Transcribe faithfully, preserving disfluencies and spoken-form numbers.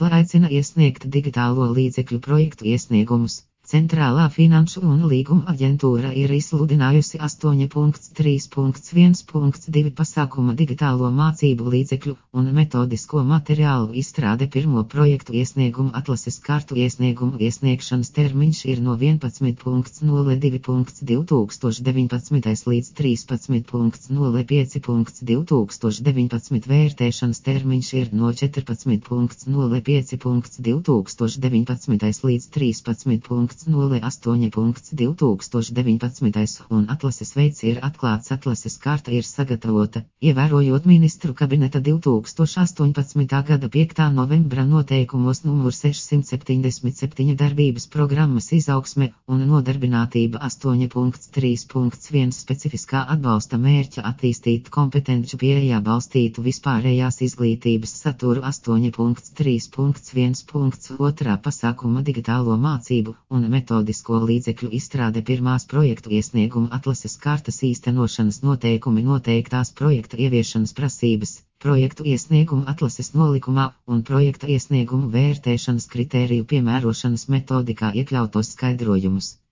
Asla aicina iesniegt digitālo līdzekļu projektu iesniegumus. Centrālā finanšu un līguma aģentūra ir izsludinājusi astoņi punkti trīs punkti viens punkti divi pasākuma digitālo mācību līdzekļu un metodisko materiālu izstrāde. Pirmo projektu iesniegumu atlases kārtu iesniegumu iesniegšanas termiņš ir no vienpadsmitais nulle divi divi tūkstoši deviņpadsmitais līdz trīspadsmitais nulle pieci divi deviņpadsmit. Vērtēšanas termiņš ir no četrpadsmitais nulle pieci divi deviņpadsmitais līdz trīspadsmitais nulle astoņi divi deviņpadsmit. Un atlases veids ir atklāts. Atlases kārta ir sagatavota, ievērojot ministru kabineta divs tūkstoši astoņpadsmitā gada piekta novembra noteikumos numur sešsimt septiņdesmit septiņi darbības programmas izaugsme un nodarbinātība astoņi punkti trīs punkti viens specifiskā atbalsta mērķa attīstīt kompetenču pieejā balstītu vispārējās izglītības saturu astoņi punkti trīs punkti viens punkts otrā pasākuma digitālo mācību un metodisko līdzekļu izstrāde. Pirmās projektu iesnieguma atlases kārtas īstenošanas noteikumi, noteiktās projektu ieviešanas prasības, projektu iesniegumu atlases nolikumā un projektu iesniegumu vērtēšanas kritēriju piemērošanas metodikā iekļautos skaidrojumus.